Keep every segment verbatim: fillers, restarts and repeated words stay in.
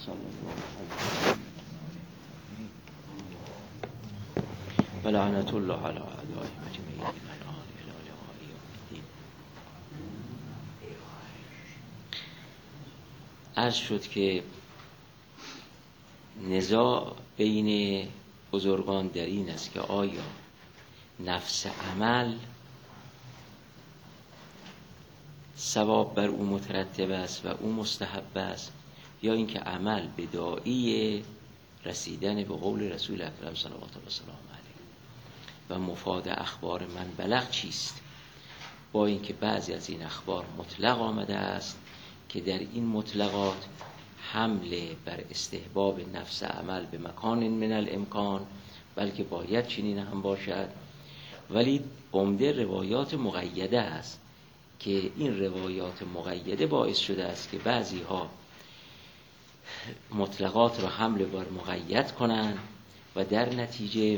صلی الله علیه و لعنت الله علی اعدائهم اجمعین الان الی لقاء یوم الدین. عرض شد که نزاع بین بزرگان در این است که آیا نفس عمل ثواب بر او مترتب است و او مستحب است، یا اینکه عمل بداعی رسیدن به قول رسول اکرم صلوات الله وسلامه علیه و مفاد اخبار من بلغ چیست. با اینکه بعضی از این اخبار مطلق آمده است که در این مطلقات حمله بر استحباب نفس عمل به مکان من الامکان، بلکه باید چنین هم باشد، ولی عمده روایات مقیده است که این روایات مقیده باعث شده است که بعضی ها مطلقات را حمل بر مقید کنند و در نتیجه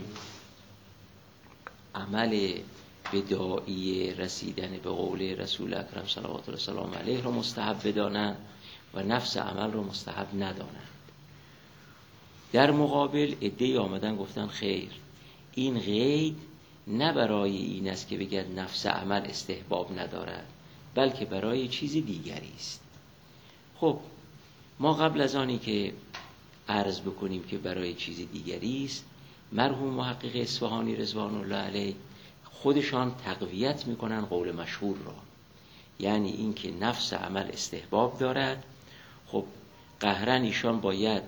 عمل بداعی رسیدن به قول رسول اکرم صلوات الله وسلامه علیه را مستحب بدانند و نفس عمل را مستحب ندانند. در مقابل عده‌ای آمدن گفتن خیر، این قید نه برای این است که بگید نفس عمل استحباب ندارد، بلکه برای چیزی دیگری است. خب ما قبل از آنی که عرض بکنیم که برای چیزی دیگری است، مرحوم محقق اصفهانی رضوان الله علیه خودشان تقویت میکنن قول مشهور را، یعنی این که نفس عمل استحباب دارد. خب قهرا ایشان باید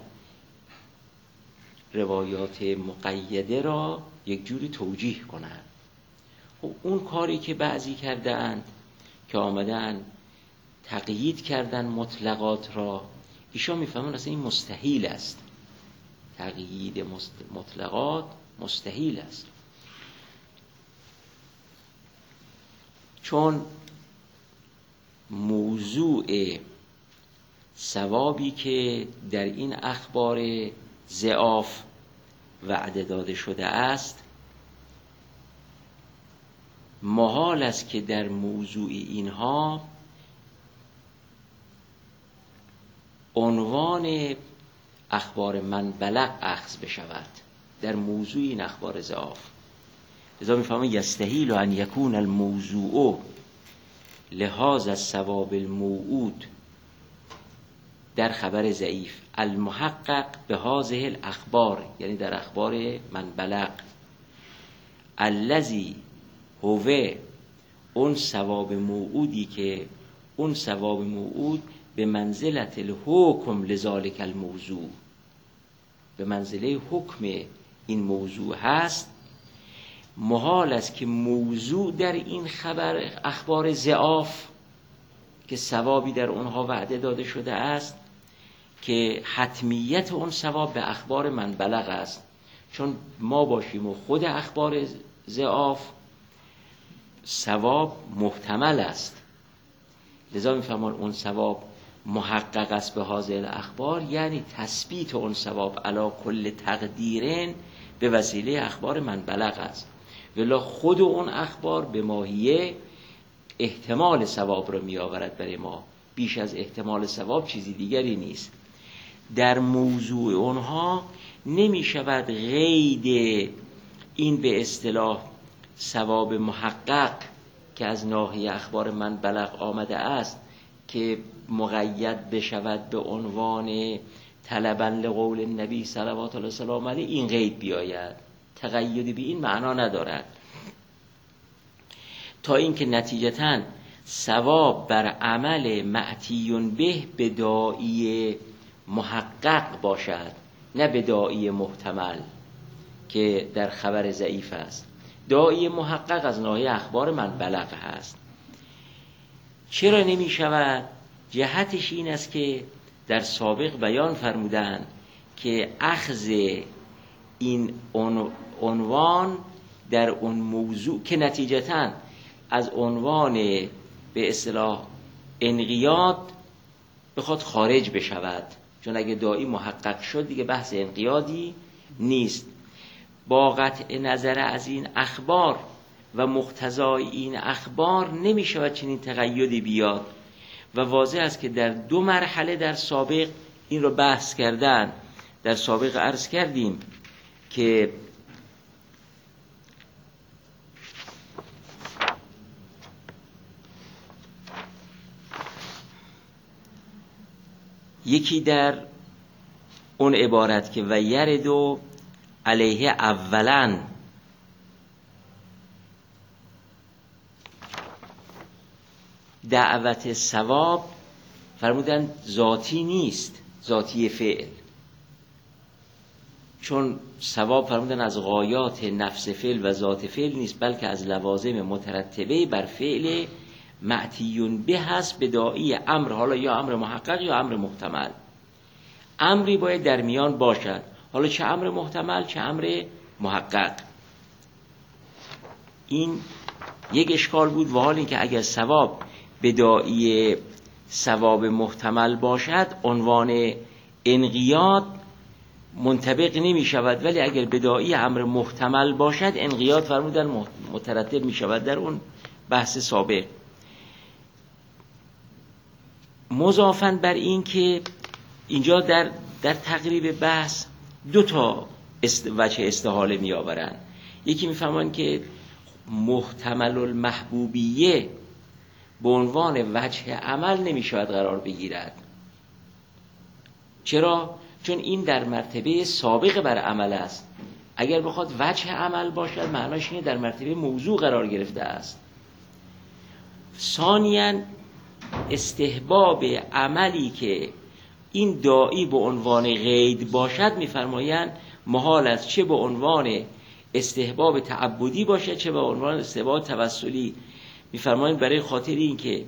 روایات مقیده را یک جوری توجیه کنند. خب اون کاری که بعضی کرده اند که آمدن تقیید کردن مطلقات را، ایشان میفهمن اصلا این مستحیل است، تقیید مطلقات مستحیل است، چون موضوع ثوابی که در این اخبار ضعاف وعده داده شده است محال است که در موضوع اینها عنوان اخبار من بلغ اخذ بشود در موضوع این اخبار ضعاف. لذا میفهمم یستحیل ان یکون الموضوع لهذا الثواب الموعود در خبر ضعیف المحقق به هذه الاخبار، یعنی در اخبار من بلغ الذی هو اون ثواب موعودی که اون ثواب موعود به منزلت الحکم لذالک الموضوع، به منزله حکم این موضوع هست. محال است که موضوع در این خبر اخبار ضعاف که ثوابی در اونها وعده داده شده است که حتمیت اون ثواب به اخبار من بلغ است، چون ما باشیم و خود اخبار ضعاف ثواب محتمل است. لذا میفهمان اون ثواب محقق است به هذه الاخبار، یعنی تثبیت اون ثواب علی کل تقدیرن به وسیله اخبار من بلغ است. ولی خود اون اخبار به ماهیه احتمال ثواب رو می آورد برای ما، بیش از احتمال ثواب چیزی دیگری نیست. در موضوع اونها نمی شود قید این به اصطلاح ثواب محقق که از ناحیه اخبار من بلغ آمده است که مقید بشود به عنوان طلبا لقول النبی صلوات الله وسلامه علیه، این قید بیاید. تقییدی به این معنا ندارد، تا اینکه نتیجتاً ثواب بر عمل معتیون به بداعی محقق باشد، نه بداعی محتمل که در خبر ضعیف است. داعی محقق از ناحیه اخبار من بلغ هست. چرا نمی شود؟ جهتش این است که در سابق بیان فرمودند که اخذ این عنوان در اون موضوع که نتیجتاً از عنوان به اصطلاح انقیاد بخواد خارج بشود، چون اگه داعی محقق شد دیگه بحث انقیادی نیست. با قطع نظر از این اخبار و مقتضای این اخبار نمی شود چنین تقییدی بیاد و واضح است که در دو مرحله در سابق این رو بحث کردن. در سابق عرض کردیم که یکی در اون عبارت که و یردو علیه اولاً، دعوت ثواب فرمودن ذاتی نیست، ذاتی فعل، چون ثواب فرمودن از غایات نفس فعل و ذات فعل نیست، بلکه از لوازم مترتبه بر فعل معتیون به هست بداعی امر، حالا یا امر محقق یا امر محتمل. امری باید در میان باشد، حالا چه امر محتمل چه امر محقق. این یک اشکال بود. و حال این که اگر ثواب بداعی ثواب محتمل باشد عنوان انقیاد منطبق نمی شود، ولی اگر بداعی امر محتمل باشد انقیاد فرمودن مترتب می شود در اون بحث سابق. مضافاً بر این که اینجا در در تقریب بحث دو تا است وجه استحاله می آورن. یکی می فهمن که محتمل المحبوبیه به عنوان وجه عمل نمی شود قرار بگیرد. چرا؟ چون این در مرتبه سابق بر عمل است. اگر بخواد وجه عمل باشد معناش اینه در مرتبه موضوع قرار گرفته است. ثانیاً استحباب عملی که این داعی به عنوان قید باشد می‌فرمایند محال است، چه به عنوان استحباب تعبدی باشد چه به عنوان استحباب توسلی. می‌فرمایند برای خاطر این که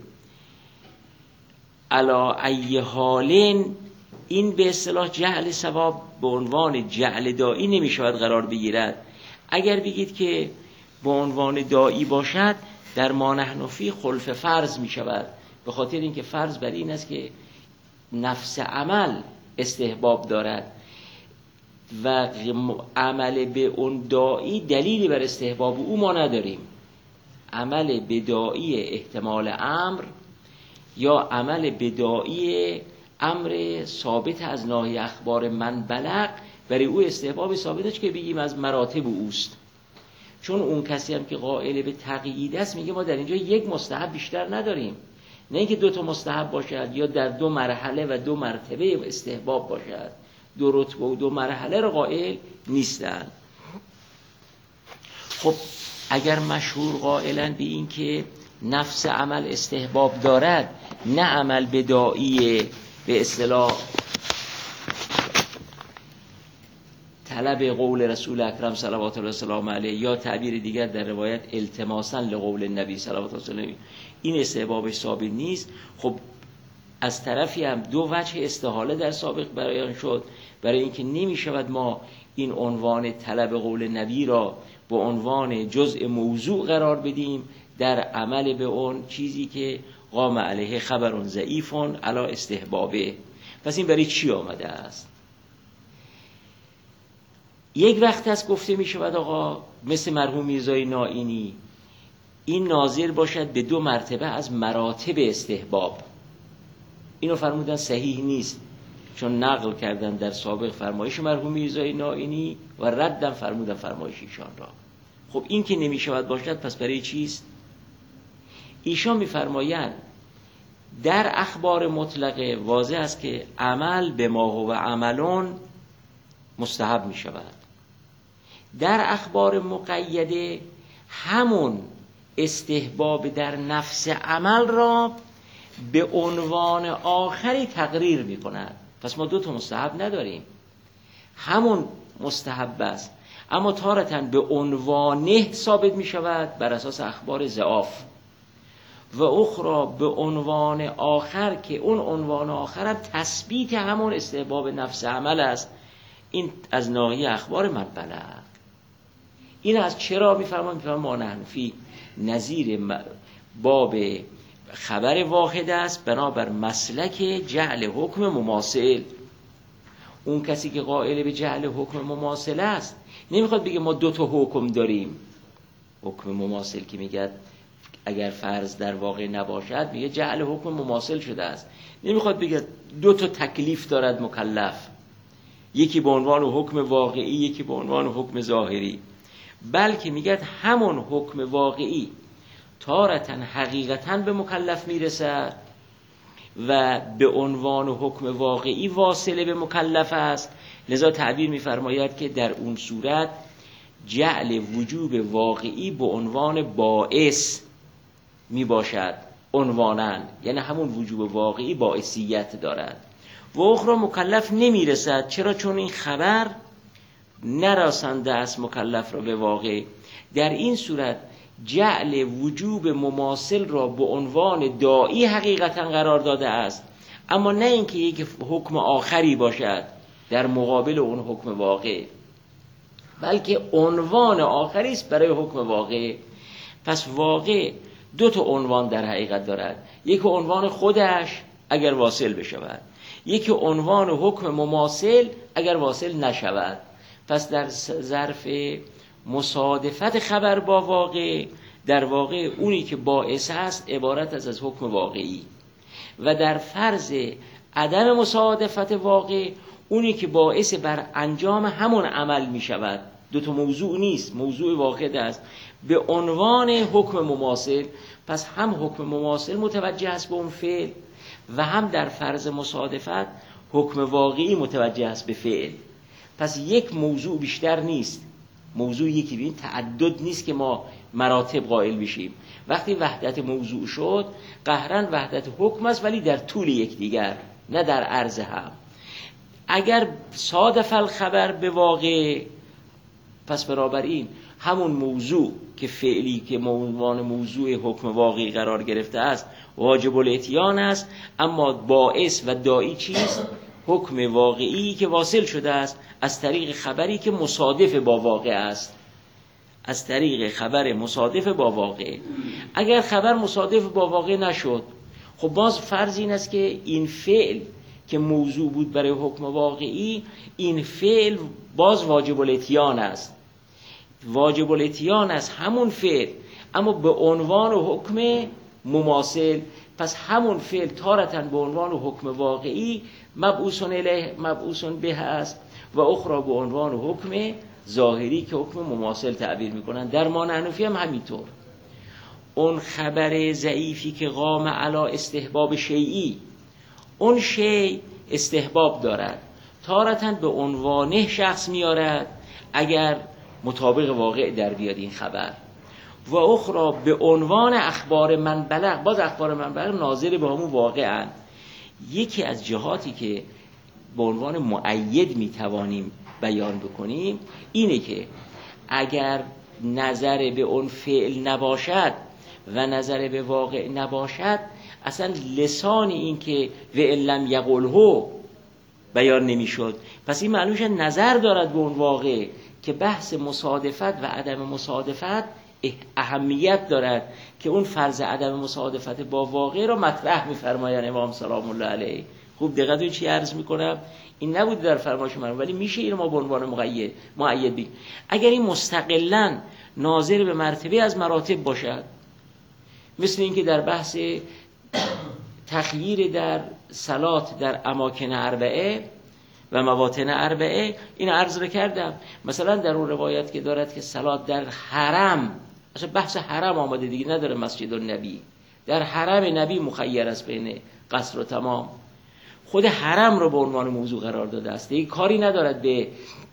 علا ای حالن این به اصطلاح جعل ثواب به عنوان جعل داعی نمی‌شود قرار بگیرد. اگر بگید که به عنوان داعی باشد در ما نحن فی خلف فرض می‌شود، به خاطر اینکه فرض بر این است که نفس عمل استحباب دارد و عمل به اون داعی دلیلی بر استحباب او ما نداریم. عمل به داعی احتمال امر یا عمل به داعی امر ثابت از ناحیه اخبار من بلغ برای او استحباب ثابت است که بگیم از مراتب اوست. چون اون کسی هم که قائل به تقیید است میگه ما در اینجا یک مستحب بیشتر نداریم، نه اینکه دو تا مستحب باشد یا در دو مرحله و دو مرتبه استحباب باشد، دو رتبه و دو مرحله را قائل نیستند. خب اگر مشهور قائلن به این که نفس عمل استحباب دارد نه عمل بداعی به اصطلاح طلب قول رسول اکرم صلوات الله وسلامه علیه یا تعبیر دیگر در روایت التماسا لقول النبی صلوات الله وسلامه، این استحبابش ثابت نیست. خب از طرفی هم دو وجه استحاله در سابق بیان شد برای اینکه نمی شود ما این عنوان طلب قول نبی را به عنوان جزء موضوع قرار بدیم در عمل به اون چیزی که قام علیه خبر ضعیف علی استحبابه. پس این برای چی آمده است؟ یک وقت هست گفته می شود آقا مثل مرحوم میرزای نائینی این ناظر باشد به دو مرتبه از مراتب استحباب. اینو فرمودن صحیح نیست، چون نقل کردن در سابق فرمایش مرحوم میرزای نائینی و ردن فرمودن فرمایش ایشان را. خب این که نمی شود باشد پس برای چیست؟ ایشان می فرمایند در اخبار مطلقه واضح است که عمل به ما هو عملون مستحب می شود. در اخبار مقیده همون استحباب در نفس عمل را به عنوان آخری تقریر می کند. پس ما دو تا مستحب نداریم، همون مستحب است، اما تارتاً به عنوانه ثابت می شود بر اساس اخبار ضعاف و اخرى به عنوان آخر که اون عنوان آخر هم تثبیت همون استحباب نفس عمل است. این از ناحیه اخبار من بلغ. این از چرا میفهمم؟ میفهمم ما نحنفی نظیر باب خبر واحد است بنابر مسلک جعل حکم مماثل. اون کسی که قائل به جعل حکم مماثل است نمیخواد بگه ما دو تا حکم داریم. حکم مماثل که میگه اگر فرض در واقع نباشد میگه جعل حکم مماثل شده است. نمیخواد بگه دو تا تکلیف دارد مکلف، یکی به عنوان حکم واقعی یکی به عنوان حکم ظاهری، بلکه میگه همون حکم واقعی تارةً حقیقتاً به مکلف میرسد و به عنوان حکم واقعی واصله به مکلف است. لذا تعبیر می‌فرماید که در اون صورت جعل وجوب واقعی به عنوان باعث می باشد عنوانا، یعنی همون وجوب واقعی باعثیت دارد و اخرى مکلف نمی رسد. چرا؟ چون این خبر نرسانده است مکلف را به واقع. در این صورت جعل وجوب مماثل را به عنوان داعی حقیقتا قرار داده است، اما نه اینکه یک حکم آخری باشد در مقابل اون حکم واقع، بلکه عنوان آخری است برای حکم واقع. پس واقع دو تا عنوان در حقیقت دارد، یک عنوان خودش اگر واصل بشود، یک عنوان حکم مماثل اگر واصل نشود. پس در ظرف مصادفت خبر با واقع، در واقع اونی که باعث است عبارت از از حکم واقعی، و در فرض عدم مصادفت واقع اونی که باعث بر انجام همون عمل می شود. دو تا موضوع نیست، موضوع واحد است به عنوان حکم مماثل. پس هم حکم مماثل متوجه است به اون فعل و هم در فرض مصادفت حکم واقعی متوجه است به فعل. پس یک موضوع بیشتر نیست، موضوع یکی، ببین تعدد نیست که ما مراتب قائل بشیم. وقتی وحدت موضوع شد قهرن وحدت حکم است، ولی در طول یکدیگر نه در عرض هم. اگر صادف الخبر به واقع، پس بنابراین همون موضوع که فعلی که عنوان موضوع حکم واقعی قرار گرفته است واجب الاتیان است، اما باعث و داعی چیست؟ حکم واقعی که واصل شده است از طریق خبری که مصادف با واقع است، از طریق خبر مصادف با واقع. اگر خبر مصادف با واقع نشد، خب باز فرض این است که این فعل که موضوع بود برای حکم واقعی، این فعل باز واجب الاتیان است، واجب الاتیان است همون فعل، اما به عنوان حکم مماثل. پس همون فعل تارةً به عنوان حکم واقعی مبعوث الیه مبعوث به است و اخرى به عنوان حکم ظاهری که حکم مماثل تعبیر میکنن. در مانعنفی هم همینطور. اون خبر ضعیفی که قام علی استحباب شیئی، اون شیء استحباب دارد، تارةً به عنوانه شخص میارد اگر مطابق واقع در بیاد این خبر، و اخرى به عنوان اخبار من بلغ، باز اخبار من بلغ ناظر به همون واقعا. یکی از جهاتی که به عنوان مؤید میتوانیم بیان بکنیم اینه که اگر نظر به اون فعل نباشد و نظر به واقع نباشد، اصلا لسان این که و لم یقله بیان نمیشد. پس این معلومش نظر دارد به اون واقع که بحث مصادفت و عدم مصادفت اهمیت دارد، که اون فرض عدم مصادفت با واقع را مطرح می‌فرمایند امام سلام الله علیه. خوب دقت چی عرض می‌کنم، این نبود در فرمایش من، ولی میشه این ما به عنوان مقید مؤید بگیم. اگر این مستقلاً ناظر به مرتبه از مراتب باشد، مثل اینکه در بحث تخییر در صلات در اماکن اربعه و مواطن اربعه، این عرض رو کردم. مثلا در اون روایت که دارد که صلات در حرم، اصلا بحث حرم آمده دیگه، نداره مسجد النبی، در حرم نبی مخیر است بین قصر و تمام، خود حرم رو به عنوان موضوع قرار داده است، دیگه کاری ندارد به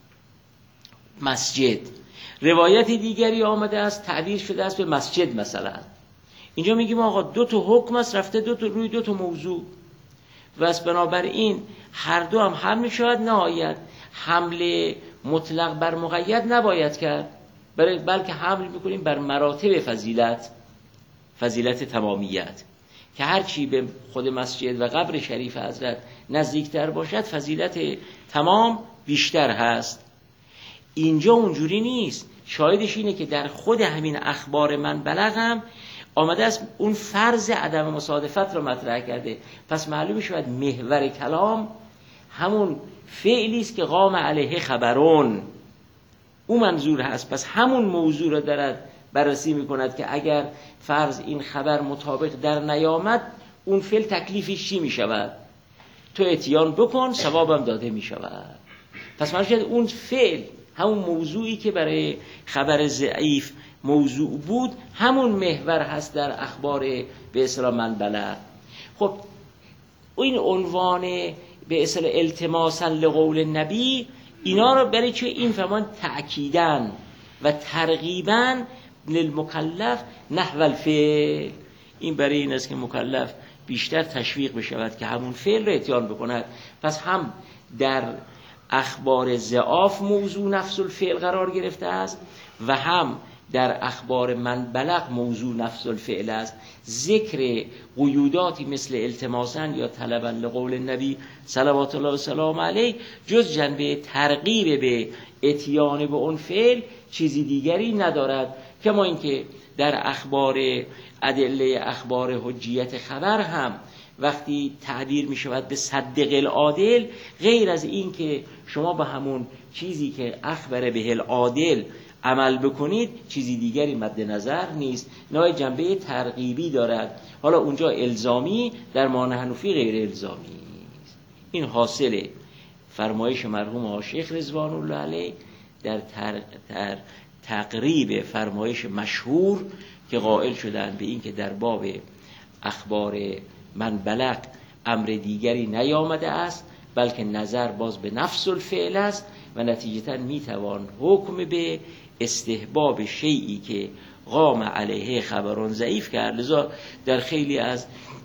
مسجد. روایت دیگری آمده است تعبیر شده است به مسجد. مثلا اینجا میگیم آقا دو تا حکم است رفته دو تا روی دو تا موضوع، و بنابراین هر دو هم حمل شود نهایت. حمل مطلق بر مقید نباید کرد، بلکه حمل میکنیم بر مراتب فضیلت، فضیلت تمامیت، که هر چی به خود مسجد و قبر شریف حضرت نزدیکتر باشد فضیلت تمام بیشتر هست. اینجا اونجوری نیست. شاهدش اینه که در خود همین اخبار من بلغم آمده است اون فرض عدم مصادفت رو مطرح کرده. پس معلوم شود محور کلام همون فعلی است که قام علیه خبرون، اون منظور هست. پس همون موضوع رو دارد بررسی میکند که اگر فرض این خبر مطابق در نیامد اون فعل تکلیفش چی میشود؟ تو اتیان بکن، ثوابم داده میشود. پس معنیش اون فعل همون موضوعی که برای خبر ضعیف موضوع بود همون محور هست در اخبار به اصطلاح من بلغ. خب این عنوان به اصطلاح التماسا لقول نبی، اینا رو برای چه این فرمان تأکیدن و ترغیبا للمکلف نحو الفعل، این برای این است که مکلف بیشتر تشویق بشود که همون فعل رو اتیان بکند. پس هم در اخبار ضعاف موضوع نفس الفعل قرار گرفته است و هم در اخبار من بلغ موضوع نفس الفعل است. ذکر قیوداتی مثل التماسا یا طلبا لقول نبی صلوات الله و سلام علیه جز جنبه ترغیب به اتیان به اون فعل چیزی دیگری ندارد. کما اینکه در اخبار ادله اخبار حجیت خبر هم وقتی تعبیر می شود به صدق العادل، غیر از این که شما به همون چیزی که اخبر به العادل عمل بکنید چیزی دیگری مد نظر نیست، نه جنبه ترغیبی دارد. حالا اونجا الزامی، در معنی حنفی غیر الزامی است. این حاصل فرمایش مرحوم آقا شیخ رضوان الله علیه در تر... تر... تقریب فرمایش مشهور که قائل شدن به این که در باب اخبار من بلغ امر دیگری نیامده است بلکه نظر باز به نفس الفعل است و نتیجتا میتوان حکم به استحباب شیئی که قام علیه خبران ضعیف کرد. لذا در خیلی از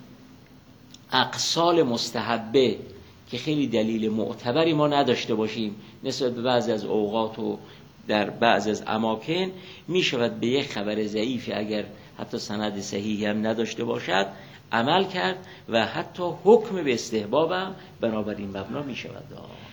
اقسال مستحبه که خیلی دلیل معتبری ما نداشته باشیم نسبت به بعضی از اوقات و در بعض از اماکن می شود به یک خبر ضعیفی اگر حتی سند صحیحی هم نداشته باشد عمل کرد و حتی حکم به استحباب هم بنابراین مبنا می شود.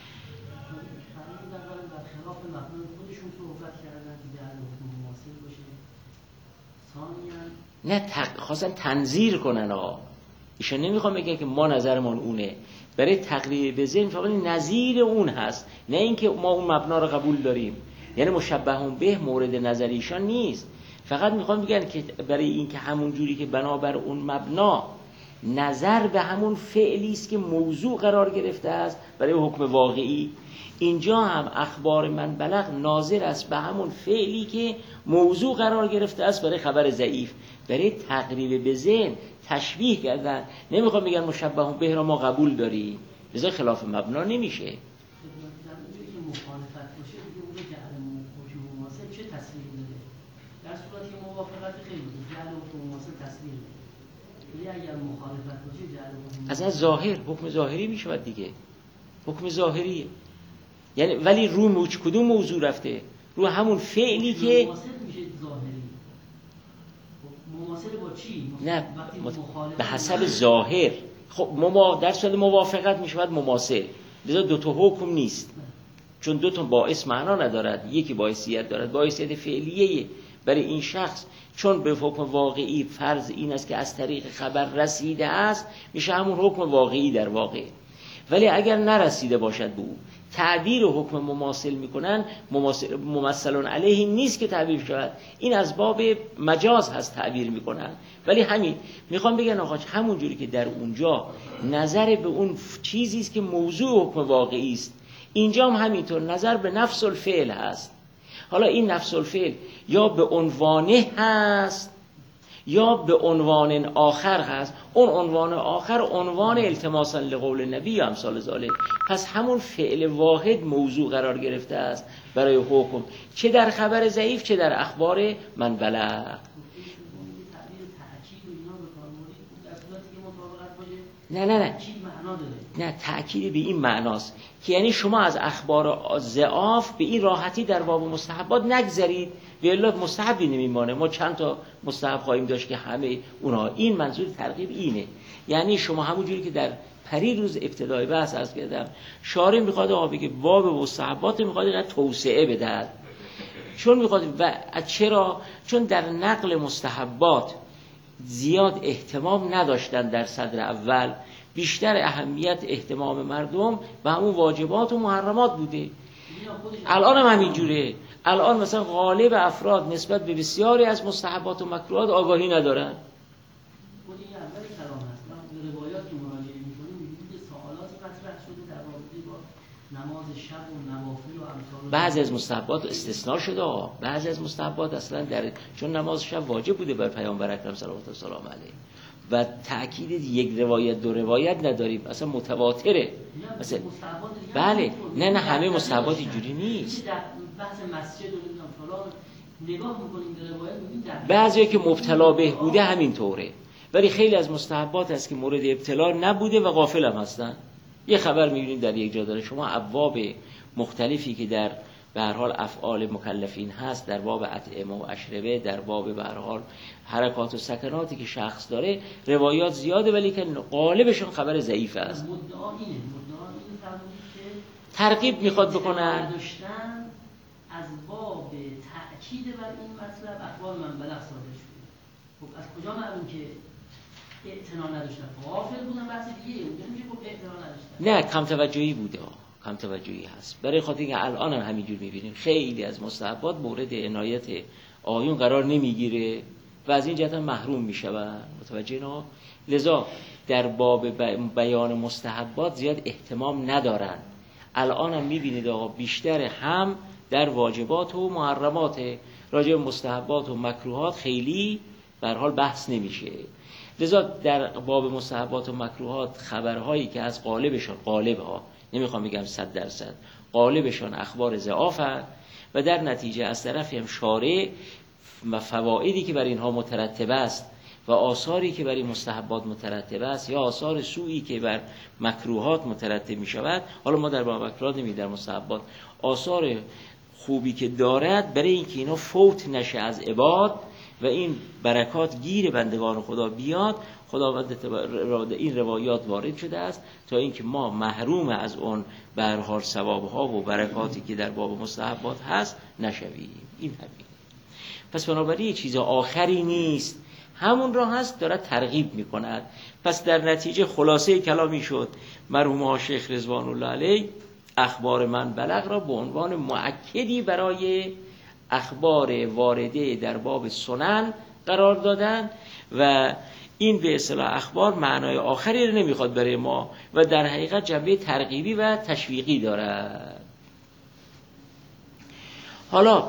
نه تق... خواستن تنظیر کنن ها، ایشان نمیخوام بگن که ما نظرمون اونه، برای تقریب به ذهن فقط نظیر اون هست، نه اینکه ما اون مبنا رو قبول داریم. یعنی مشبهون به مورد نظر ایشان نیست، فقط میخوام بگن که برای اینکه همون جوری که بنابر اون مبنا نظر به همون فعلی است که موضوع قرار گرفته است برای حکم واقعی، اینجا هم اخبار من بلغ ناظر است به همون فعلی که موضوع قرار گرفته است برای خبر ضعیف، برای تقریب به ذهن تشبیه کردن. نمیخوام بگن مشبهون به را ما قبول داریم، لذا خلاف مبنا نمیشه. مخالفت باشه دیگه اون که علم حکم مماثل چه تصویر میده؟ در صورتی که موافقت خیلی جعل حکم مماثل تصویر میده. ولی اگر مخالفت باشه جعل حکم اصلا ظاهر حکم ظاهری میشود دیگه، حکم ظاهریه. یعنی ولی رو موج کدوم موضوع رفته؟ رو همون فعلی که مماثل میشه ظاهری. مماثل با چی؟ نه به حسب ظاهر. خب مما در صورت موافقت میشود مماثل، لذا دو تا حکم نیست، چون دو تا باعث معنا ندارد، یکی باعثیت دارد، باعثیت فعلیه برای این شخص، چون به حکم واقعی فرض این است که از طریق خبر رسیده است، میشه همون حکم واقعی در واقع. ولی اگر نرسیده باشد به او تعبیر حکم مماثل میکنن، مماثل ممثلون علیه نیست که تعبیر شود، این از باب مجاز هست تعبیر میکنن. ولی همین میخوام بگن آقا همون جوری که در اونجا نظر به اون چیزی است که موضوع حکم واقعی است، اینجا هم همینطور نظر به نفس الفعل هست. حالا این نفس الفعل یا به عنوانه هست یا به عنوان آخر هست، اون عنوان آخر عنوان التماسا لقول نبی یا امثال ذالک. پس همون فعل واحد موضوع قرار گرفته است برای حکم، چه در خبر ضعیف چه در اخبار من بلغ. نه نه نه نه تأکید به این معناست که یعنی شما از اخبار ضعاف به این راحتی در باب مستحبات نگذرید، والله مستحبی نمیمانه. ما چند تا مستحب خواهیم داشت که همه اونها، این منظور ترغیب اینه. یعنی شما همون جوری که در پری روز ابتدای بحث عرض کردم، شارع میخواد آقا بگه باب مستحبات میخواد اینقدر توسعه بده، چون میخواد و چرا؟ چون در نقل مستحبات زیاد اهتمام نداشتن در صدر اول، بیشتر اهمیت اهتمام مردم به همون واجبات و محرمات بوده. الان هم همین جوره، الان مثلا غالب افراد نسبت به بسیاری از مستحبات و مکروهات آگاهی ندارن. خود این اول کلام هست. ما به روایات که مراجعه می‌کنیم می‌بینیم که سوالاتی مطرح شده در رابطه با نماز شب و نوافل و امثال. بعضی از مستحبات استثناء شده آقا. بعضی از مستحبات اصلا در چون نماز شب واجب بوده بر پیامبر اکرم صلوات الله سلام علیه و تأکید یک روایت دو روایت نداریم، اصلا متواتره. مثلا بله نه نه همه مستحبات اینجوری نیست. در بحث مسجد و فلان نگاه می‌کنیم به روایت می‌بینیم بعضیا که مبتلا به بوده همینطوره، ولی خیلی از مستحبات هست که مورد ابتلا نبوده و غافل هم هستن. یه خبر می‌بینید در یک جا داره شما ابواب مختلفی که در به هر حال افعال مکلفین هست، در باب اطعمه و اشربه، در باب به هر حال حرکات و سکناتی که شخص داره روایات زیاده، ولی که غالبشون خبر ضعیف است. مدعا اینه مدعا این فرمودید که ترغیب میخواد بکنن داشتن از باب تأکید بر این مطلب اخبار من بلغ صادر شده. خب از کجا معلوم که اعتنا نداشتن؟ غافل بودن بحث دیگه اونجا میشه خب اعتنا نداشتن. نه کم توجهی بوده، کم توجهی هست. برای خاطر اینکه الان هم همینجور می‌بینیم خیلی از مستحبات مورد عنایت آیون قرار نمیگیره و از این جهت محروم میشوند. متوجه اینا؟ لذا در باب بیان مستحبات زیاد اهتمام ندارن. الان هم می‌بینید آقا بیشتر هم در واجبات و محرمات، راجع به مستحبات و مکروهات خیلی به هر حال بحث نمیشه. لذا در باب مستحبات و مکروهات خبرهایی که از غالبشون غالبها نمیخوام بگم صد درصد غالبشون اخبار ضعافه و در نتیجه از طرفی هم شارع و فوایدی که بر اینها مترتب است و آثاری که بر این مستحبات مترتب است یا آثار سوئی که بر مکروهات مترتب می شود، حالا ما در باب مکروهات نمی در مستحبات آثار خوبی که دارد برای اینکه اینا فوت نشه از عباد و این برکات گیر بندگان خدا بیاد، خداوند این روایات وارد شده است تا اینکه ما محروم از اون به هر حال ثواب‌ها و برکاتی که در باب مستحبات هست نشویم. این همین. پس بنابراین چیز آخری نیست، همون را هست داره ترغیب میکند. پس در نتیجه خلاصه کلامی شد مرحوم ها شیخ رضوان الله علیه اخبار من بلغ را به عنوان مؤکدی برای اخبار وارده در باب سنن قرار دادن و این به اصطلاح اخبار معنای آخری رو نمیخواد برای ما و در حقیقت جنبه ترغیبی و تشویقی دارد. حالا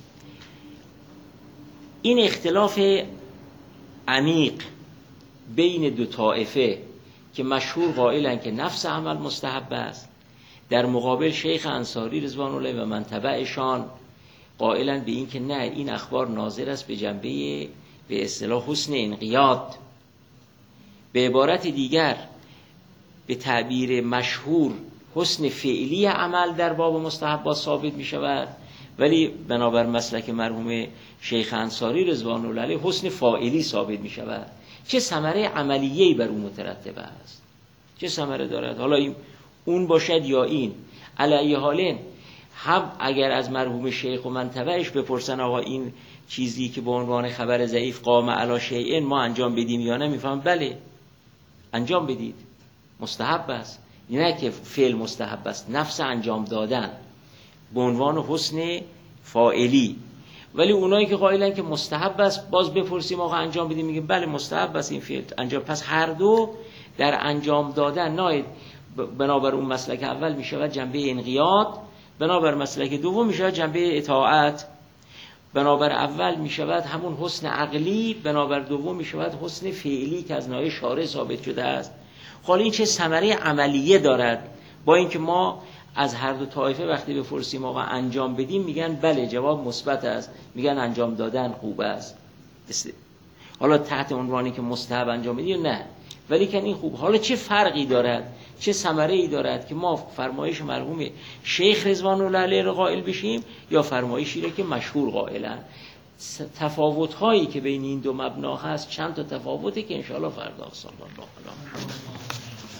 این اختلاف عمیق بین دو طائفه که مشهور قائلن که نفس عمل مستحب است، در مقابل شیخ انصاری رضوان الله و من تبعشان قائلن به این که نه، این اخبار ناظر است به جنبه به اصطلاح حسن انقیاد. به عبارت دیگر به تعبیر مشهور حسن فعلی عمل در باب مستحبات ثابت می شود، ولی بنابر مسلک مرحوم شیخ انصاری رضوان الله علیه حسن فاعلی ثابت می شود. چه ثمره عملیه‌ای بر اون مترتب است، چه ثمره دارد، حالا این اون باشد یا این. علی حالین هم اگر از مرحوم شیخ و منتبعش بپرسن آقا این چیزی که به عنوان خبر ضعیف قام علی شیء ما انجام بدیم یا نه، میفهم بله انجام بدید، مستحب است. نه که فعل مستحب است، نفس انجام دادن به عنوان حسن فاعلی. ولی اونایی که قائلن که مستحب است باز بپرسیم آقا انجام بدیم، میگیم بله مستحب است این فعل انجام. پس هر دو در انجام دادن ناید بنابر اون مسلک اول میشود جنبه انقیاد، بنابر مسلک دوم میشود جنبه اطاعت. بنابر اول میشود همون حسن عقلی، بنابر دوم میشود حسن فعلی که از ناحیه شارع ثابت شده است. حالا این چه ثمره عملیه دارد؟ با اینکه ما از هر دو طایفه وقتی بپرسیم آقا انجام بدیم میگن بله، جواب مثبت است، میگن انجام دادن خوب است. حالا تحت عنوانی که مستحب انجام بدیم نه، ولی که این خوب. حالا چه فرقی دارد، چه ثمره‌ای دارد که ما فرمایش مرحوم شیخ رضوان الله علیه را قائل بشیم یا فرمایشی را که مشهور قائلن؟ تفاوت‌هایی که بین این دو مبنا هست چند تا تفاوتی که ان شاء الله فردا صلی الله علیه و